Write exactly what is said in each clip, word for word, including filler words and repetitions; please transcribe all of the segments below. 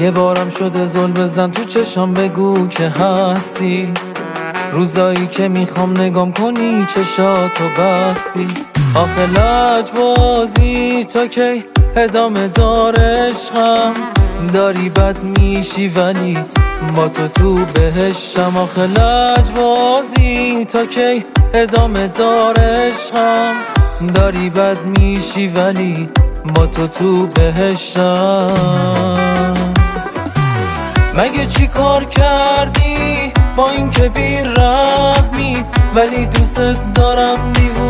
یه بارم شده زل بزن تو چشام بگو که هستی، روزایی که میخوام نگام کنی چشاتو بستی. آخه لجبازی تا کی ادامه دار عشقم، داری بد میشی ولی با تو تو بهشتم. آخه لجبازی تا کی ادامه دار عشقم، داری بد میشی ولی با تو تو بهشتم. مگه چی کار کردی با این که بی رحمی، ولی دوست دارم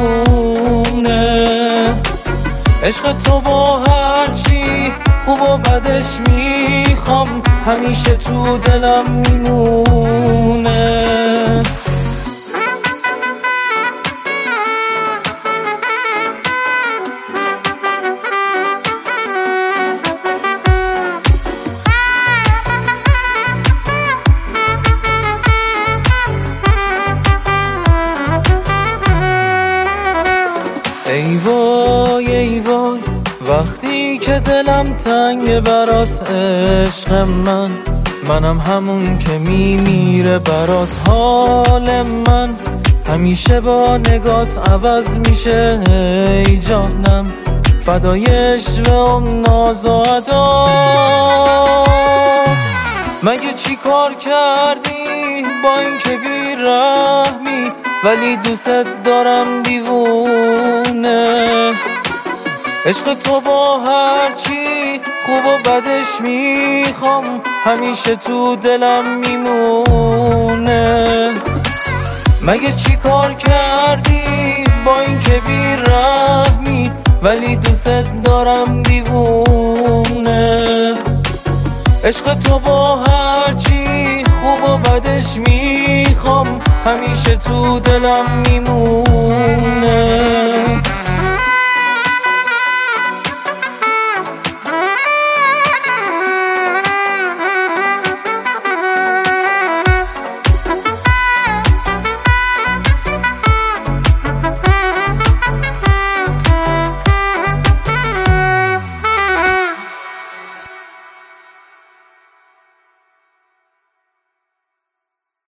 دیوونه. عشق تو با هرچی خوب و بدش میخوام، همیشه تو دلم میمونه. ای وای ای وای وقتی که دلم تنگ برات عشق من، منم همون که میمیره برات. حال من همیشه با نگات عوض میشه ای جانم، فدای عشق و ناز و ادا. مگه چی کار کردی با این که بی رحمی، ولی دوست دارم دیوونه. عشق تو با هرچی خوب و بدش میخوام، همیشه تو دلم میمونه. مگه چی کار کردی با این که بی رحمی، ولی دوست دارم دیوونه. عشق تو با هرچی خوب و بدش میخوام، همیشه تو دلم میمونه.